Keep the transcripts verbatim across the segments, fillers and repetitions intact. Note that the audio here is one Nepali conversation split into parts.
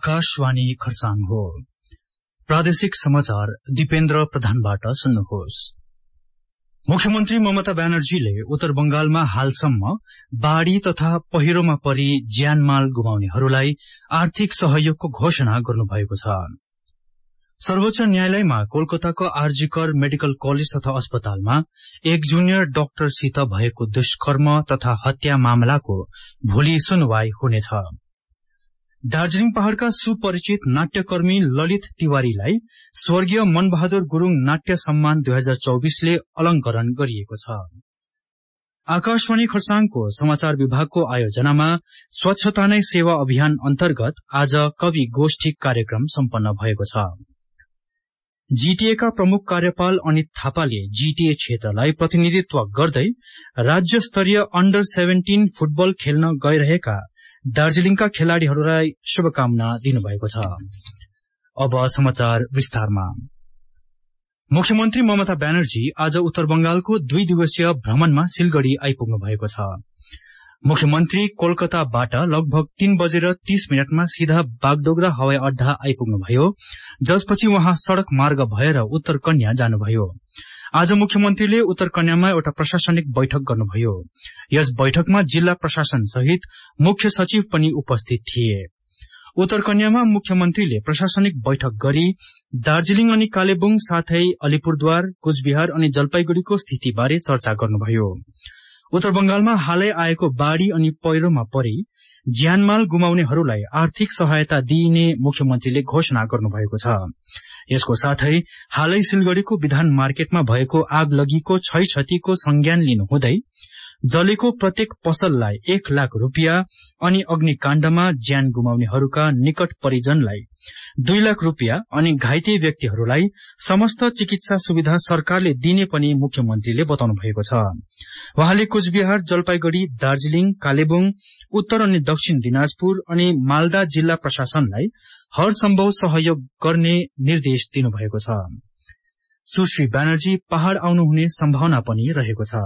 आकाशवाणी खरसाङ हो। प्रादेशिक समाचार दिपेन्द्र प्रधानबाट सुन्नुहोस्। मुख्यमन्त्री ममता ब्यानर्जीले उत्तर बंगालमा हालसम्म बाढ़ी तथा पहिरोमा परी ज्यानमाल गुमाउनेहरूलाई आर्थिक सहयोगको घोषणा गर्नुभएको छ। सर्वोच्च न्यायालयमा कोलकाताको आरजीकर मेडिकल कलेज तथा अस्पतालमा एक जुनियर डाक्टरसित भएको दुष्कर्म तथा हत्या मामलाको भोलि सुनवाई हुनेछ। दार्जीलिङ पहाड़का सुपरिचित नाट्यकर्मी ललित तिवारीलाई स्वर्गीय मनबहादुर गुरूङ नाट्य सम्मान दुई हजार चौबीसले अलंकरण गरिएको छ। आकाशवाणी खरसाङको समाचार विभागको आयोजनामा स्वच्छता नै सेवा अभियान अन्तर्गत आज कवि गोष्ठी कार्यक्रम सम्पन्न भएको छ। जीटीए का प्रमुख कार्यपाल अनित थापाले जीटीए क्षेत्रलाई प्रतिनिधित्व गर्दै राज्य स्तरीय अन्डर सेभेन्टीन फुटबल खेल्न गइरहेका दार्जीलिङका खेलाड़ीहरूलाई शुभकामना दिनुभएको छ। अब समाचार विस्तारमा। मुख्यमन्त्री ममता ब्यानर्जी आज उत्तर बंगालको दुई दिवसीय भ्रमणमा सिलगढ़ी आइपुग्नु भएको छ। मुख्यमन्त्री कोलकाताबाट लगभग तीन बजेर तीस मिनटमा सीधा बागडोगरा हवाई अड्डा आइपुग्नुभयो, जसपछि उहाँ सड़क मार्ग भएर उत्तर कन्या जानुभयो। आज मुख्यमन्त्रीले उत्तर कन्यामा एउटा प्रशासनिक बैठक गर्नुभयो। यस बैठकमा जिल्ला प्रशासन सहित मुख्य सचिव पनि उपस्थित थिए। उत्तर कन्यामा मुख्यमन्त्रीले प्रशासनिक बैठक गरी दार्जीलिङ अनि कालेबुङ साथै अलिपुरद्वार, कुचबिहार अनि जलपाइगुड़ीको स्थितिबारे चर्चा गर्नुभयो। उत्तर बंगालमा हालै आएको बाढ़ी अनि पहिरोमा परी ज्यानमाल गुमाउनेहरूलाई आर्थिक सहायता दिइने मुख्यमन्त्रीले घोषणा गर्नुभएको छ। यसको साथै हालै सिलगढ़ीको विधान मार्केटमा भएको आगलगीको क्षयक्षतिको संज्ञान लिनुहुँदै जलेको प्रत्येक पसललाई एक लाख रूपियाँ अनि अग्निकाण्डमा ज्यान गुमाउनेहरूका निकट परिजनलाई दुई लाख रूपियाँ अनि घाइते व्यक्तिहरूलाई समस्त चिकित्सा सुविधा सरकारले दिने पनि मुख्यमन्त्रीले बताउनु भएको छ। वहाँले कुचबिहार, जलपाइगुड़ी, दार्जीलिङ, कालेबुङ, उत्तर अनि दक्षिण दिनाजपुर अनि मालदा जिल्ला प्रशासनलाई हर सम्भव सहयोग गर्ने निर्देश दिनुभएको छ। सुश्री ब्यानर्जी पहाड़ आउनुहुने सम्भावना पनि रहेको छ।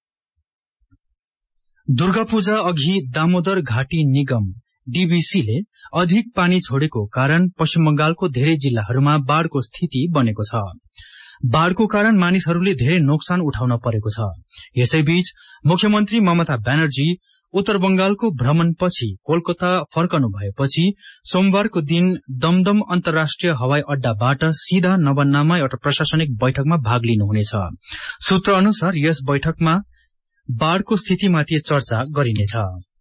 दुर्गा पूजा अघि दामोदर घाटी निगम डीबीसीले अधिक पानी छोडेको कारण पश्चिम बंगालको धेरै जिल्लाहरूमा बाढ़को स्थिति बनेको छ। बाढ़को कारण मानिसहरूले धेरै नोक्सान उठाउन परेको छ। यसैबीच मुख्यमन्त्री ममता ब्यानर्जी उत्तर बंगालको भ्रमणपछि कोलकाता फर्कनु भएपछि सोमबारको दिन दमदम अन्तर्राष्ट्रिय हवाई अड्डाबाट सीधा नवन्नामा एउटा प्रशासनिक बैठकमा भाग लिनुहुनेछ। सूत्र अनुसार यस बैठकमा बाढ़को स्थितिमाथि चर्चा गरिनेछ।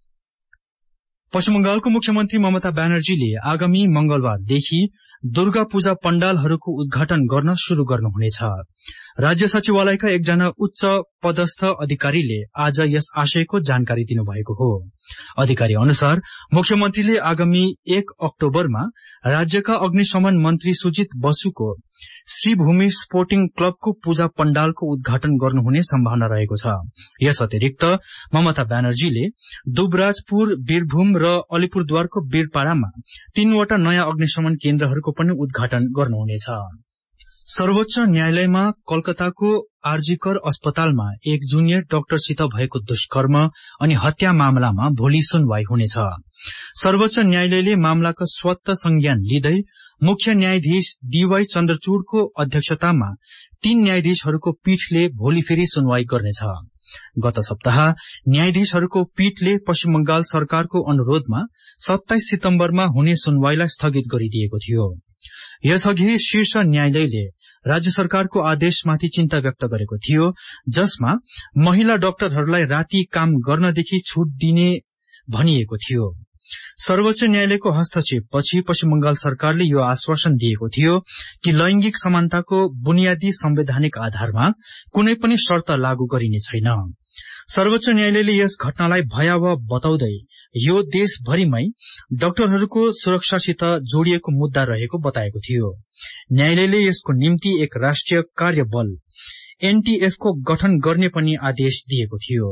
पश्चिम बंगालको मुख्यमन्त्री ममता ब्यानर्जीले आगामी मंगलबारदेखि दुर्गा पूजा पण्डालहरूको उद्घाटन गर्न शुरू गर्नुहुनेछ। राज्य सचिवालयका एकजना उच्च पदस्थ अधिकारीले आज यस आशयको जानकारी दिनुभएको हो। अधिकारी अनुसार मुख्यमन्त्रीले आगामी एक अक्टोबरमा राज्यका अग्निशमन मन्त्री सुजित बसुको श्रीभूमि स्पोर्टिङ क्लबको पूजा पण्डालको उद्घाटन गर्नुहुने सम्भावना रहेको छ। यस अतिरिक्त ममता ब्यानर्जीले दुबराजपुर, वीरभूम र अलिपुरद्वारको वीरपाडामा तीनवटा नयाँ अग्निशमन केन्द्रहरूको पनि उद्घाटन गर्नुहुनेछ। सर्वोच्च न्यायालयमा कोलकाताको आरजीकर अस्पतालमा एक जुनियर डाक्टरसित भएको दुष्कर्म अनि हत्या मामलामा भोलि सुनवाई हुनेछ। सर्वोच्च न्यायालयले मामलाको स्वत संज्ञान लिँदै मुख्य न्यायाधीश डीवाई चन्द्रचूड़को अध्यक्षतामा तीन न्यायाधीशहरूको पीठले भोलि फेरि सुनवाई गर्नेछ। गत सप्ताह न्यायाधीशहरूको पीठले पश्चिम बंगाल सरकारको अनुरोधमा सत्ताइस सितम्बरमा हुने सुनवाईलाई स्थगित गरिदिएको थियो। यसअघि शीर्ष न्यायालयले राज्य सरकारको आदेशमाथि चिन्ता व्यक्त गरेको थियो, जसमा महिला डाक्टरहरूलाई राति काम गर्नदेखि छूट दिने भनिएको थियो। सर्वोच्च न्यायालयको हस्तक्षेपपछि पश्चिम बंगाल सरकारले यो आश्वासन दिएको थियो कि लैंगिक समानताको बुनियादी संवैधानिक आधारमा कुनै पनि शर्त लागू गरिने छैन। सर्वोच्च न्यायालयले यस घटनालाई भयावह बताउँदै यो देशभरिमै डाक्टरहरूको सुरक्षासित जोडिएको मुद्दा रहेको बताएको थियो। न्यायालयले यसको निम्ति एक राष्ट्रिय कार्यबल एनटीएफ को गठन गर्ने पनि आदेश दिएको थियो।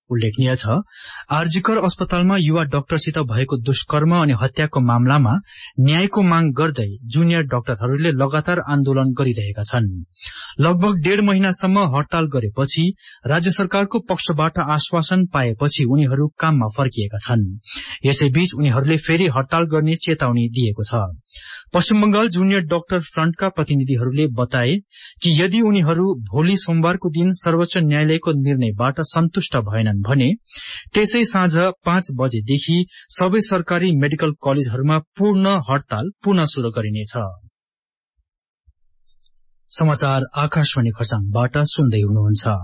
उल्लेखनीय छ आरजीकर अस्पतालमा युवा डाक्टरसित भएको दुष्कर्म अनि हत्याको मामलामा न्यायको माग गर्दै जुनियर डाक्टरहरूले लगातार आन्दोलन गरिरहेका छन्। लगभग डेढ़ महिनासम्म हड़ताल गरेपछि राज्य सरकारको पक्षबाट आश्वासन पाएपछि उनीहरू काममा फर्किएका छन्। यसैबीच उनीहरूले फेरि हड़ताल गर्ने चेतावनी दिएको छ। पश्चिम बंगाल जुनियर डाक्टर फ्रन्टका प्रतिनिधिहरूले बताए कि यदि उनीहरू भोलि सोमबारको दिन सर्वोच्च न्यायालयको निर्णयबाट सन्तुष्ट भएनन् भने त्यसै साँझ पाँच बजेदेखि सबै सरकारी मेडिकल कलेजहरूमा पूर्ण हड़ताल पुनः शुरू गरिनेछ। समाचार आकाशवाणी खरसाङबाट सुन्दै हुनुहुन्छ।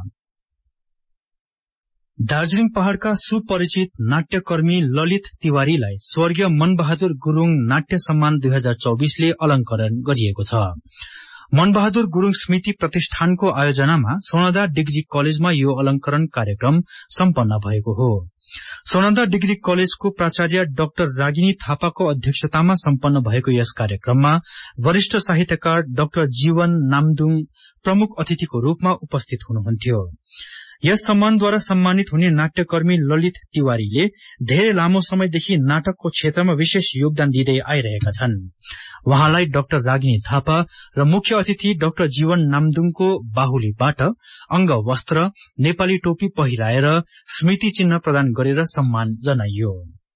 दार्जीलिङ पहाड़का सुपरिचित नाट्यकर्मी ललित तिवारीलाई स्वर्गीय मनबहादुर गुरूङ नाट्य सम्मान दुई हजार चौबीसले अलंकरण गरिएको छ। मनबहादुर गुरूङ स्मृति प्रतिष्ठानको आयोजनामा सोनादा डिग्री कलेजमा यो अलंकरण कार्यक्रम सम्पन्न भएको हो। सोनादा डिग्री कलेजको प्राचार्य डाक्टर रागिनी थापाको अध्यक्षतामा सम्पन्न भएको यस कार्यक्रममा वरिष्ठ साहित्यकार डाक्टर जीवन नामदुङ प्रमुख अतिथिको रूपमा उपस्थित हुनुहुन्थ्यो। यस सम्मानद्वारा सम्मानित हुने नाट्यकर्मी ललित तिवारीले धेरै लामो समयदेखि नाटकको क्षेत्रमा विशेष योगदान दिँदै आइरहेका छन्। उहाँलाई डाक्टर रागिनी थापा र मुख्य अतिथि डाक्टर जीवन नामदुङको बाहुलीबाट अंग वस्त्र नेपाली टोपी पहिराएर स्मृति चिन्ह प्रदान गरेर सम्मान जनाइयो।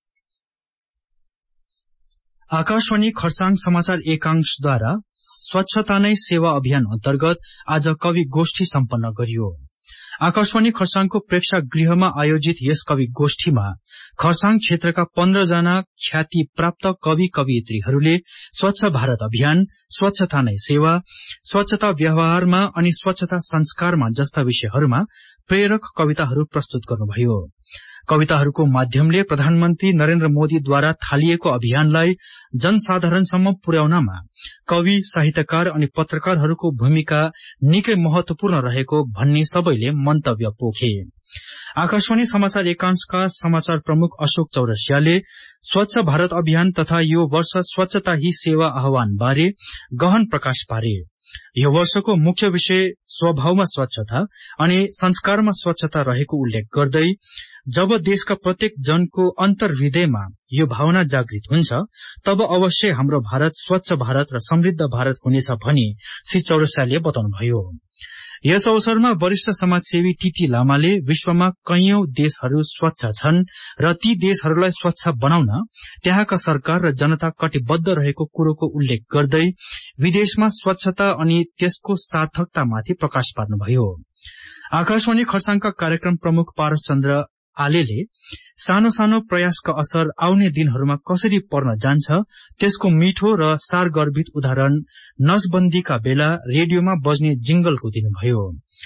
आकाशवाणी खरसाङ समाचार एकांशद्वारा स्वच्छता नै सेवा अभियान अन्तर्गत आज कवि गोष्ठी सम्पन्न गरियो। आकाशवाणी खरसाङको प्रेक्षागृहमा आयोजित यस कवि गोष्ठीमा खरसाङ क्षेत्रका पन्ध्र जना ख्याति प्राप्त कवि कवियत्रीहरूले स्वच्छ भारत अभियान, स्वच्छता नै सेवा, स्वच्छता व्यवहारमा अनि स्वच्छता संस्कारमा जस्ता विषयहरूमा प्रेरक कविताहरू प्रस्तुत गर्नुभयो। कविताहरूको माध्यमले प्रधानमन्त्री नरेन्द्र मोदीद्वारा थालिएको अभियानलाई जनसाधारणसम्म पुर्याउनमा कवि, साहित्यकार अनि पत्रकारहरूको भूमिका निकै महत्वपूर्ण रहेको भन्ने सबैले मन्तव्य पोखे। आकाशवाणी समाचार एकांशका समाचार प्रमुख अशोक चौरसियाले स्वच्छ भारत अभियान तथा यो वर्ष स्वच्छता ही सेवा आह्वान बारे गहन प्रकाश पारे। यो वर्षको मुख्य विषय स्वभावमा स्वच्छता अनि संस्कारमा स्वच्छता रहेको उल्लेख गर्दै जब देशका प्रत्येक जनको अन्तर्हृदयमा यो भावना जागृत हुन्छ तब अवश्य हाम्रो भारत स्वच्छ भारत र समृद्ध भारत हुनेछ भनी श्री चौरसियाले बताउनुभयो। यस अवसरमा वरिष्ठ समाजसेवी टीटी लामाले विश्वमा कैयौं देशहरू स्वच्छ छन् र ती देशहरूलाई स्वच्छ बनाउन त्यहाँका सरकार र जनता कटिबद्ध रहेको कुरोको उल्लेख गर्दै विदेशमा स्वच्छता अनि त्यसको सार्थकतामाथि प्रकाश पार्नुभयो। आकाशवाणी खरसाङका कार्यक्रम प्रमुख पारस चन्द्र आलेले सानो सानो प्रयासका असर आउने दिनहरूमा कसरी पर्न जान्छ त्यसको मिठो र सारगर्भित उदाहरण नसबन्दीका बेला रेडियोमा बज्ने जिंगलको दिनुभयो।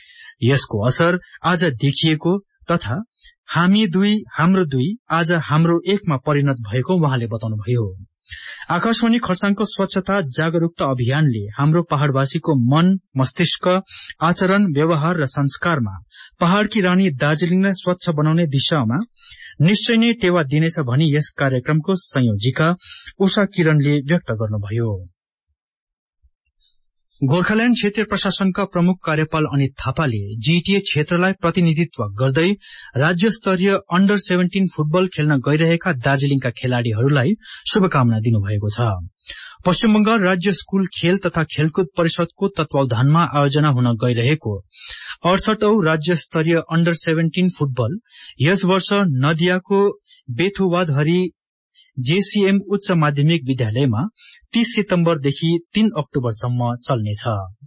यसको असर आज देखिएको तथा हामी दुई हाम्रो दुई आज हाम्रो एकमा परिणत भएको उहाँले बताउनुभयो। आकाशवाणी खरसाङको स्वच्छता जागरूकता अभियानले हाम्रो पहाड़वासीको मन, मस्तिष्क, आचरण, व्यवहार र संस्कारमा पहाड़की रानी दार्जीलिङलाई स्वच्छ बनाउने दिशामा निश्चय नै टेवा दिनेछ भनी यस कार्यक्रमको संयोजिका उषा किरणले व्यक्त गर्नुभयो। गोर्खाल्याण्ड क्षेत्रीय प्रशासनका प्रमुख कार्यपाल अनित थापाले जीटीए क्षेत्रलाई प्रतिनिधित्व गर्दै राज्य स्तरीय अन्डर सेभेन्टीन फुटबल खेल्न गइरहेका दार्जीलिङका खेलाड़ीहरूलाई शुभकामना दिनुभएको छ। पश्चिम बंगाल राज्य स्कूल खेल तथा खेलकुद परिषदको तत्वावधानमा आयोजना हुन गइरहेको अडसठौं राज्य स्तरीय अन्डर सेभेन्टीन फुटबल यस वर्ष नदियाको बेथुवाधरी जेसीएम उच्च माध्यमिक विद्यालयमा तीस सितम्बरदेखि तीन अक्टोबरसम्म चल्नेछ।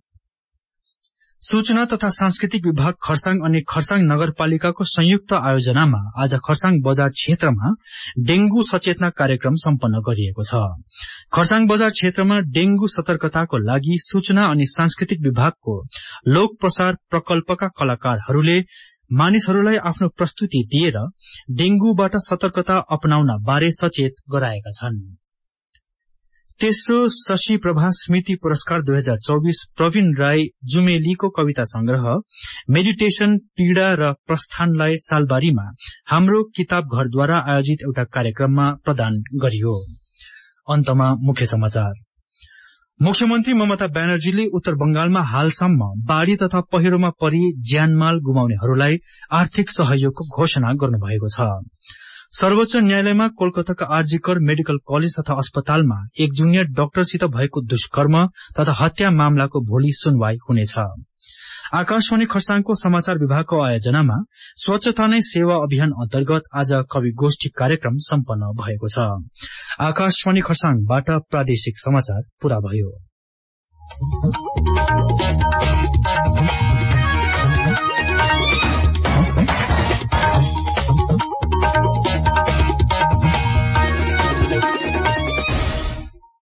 सूचना तथा सांस्कृतिक विभाग खरसाङ अनि खरसाङ नगरपालिकाको संयुक्त आयोजनामा आज खरसाङ बजार क्षेत्रमा डेंगू सचेतना कार्यक्रम सम्पन्न गरिएको छ। खरसाङ बजार क्षेत्रमा डेंगू सतर्कताको लागि सूचना अनि सांस्कृतिक विभागको लोक प्रसार प्रकल्पका कलाकारहरूले मानिसहरूलाई आफ्नो प्रस्तुति दिएर डेंगूबाट सतर्कता अपनाउन बारे सचेत गराएका छन्। तेस्रो शशि प्रभा स्मृति पुरस्कार दुई हजार चौबीस प्रवीण राई जुमेलीको कविता संग्रह मेडिटेशन पीड़ा र प्रस्थानलाई सालबारीमा हाम्रो किताब घरद्वारा आयोजित एउटा कार्यक्रममा प्रदान गरियो। अन्तमा मुख्य समाचार। मुख्यमन्त्री ममता ब्यानर्जीले उत्तर बंगालमा हालसम्म बाढ़ी तथा पहिरोमा परि ज्यानमाल गुमाउनेहरूलाई आर्थिक सहयोगको घोषणा गर्नुभएको छ। सर्वोच्च न्यायालयमा कोलकाताका आरजीकर मेडिकल कलेज तथा अस्पतालमा एक जुनियर डाक्टरसित भएको दुष्कर्म तथा हत्या मामलाको भोलि सुनवाई हुनेछ। आकाशवाणी खरसाङको समाचार विभागको आयोजनामा स्वच्छता नै सेवा अभियान अन्तर्गत आज कवि गोष्ठी कार्यक्रम सम्पन्न भएको छ। आकाशवाणी खरसाङबाट प्रादेशिक समाचार पूरा भयो।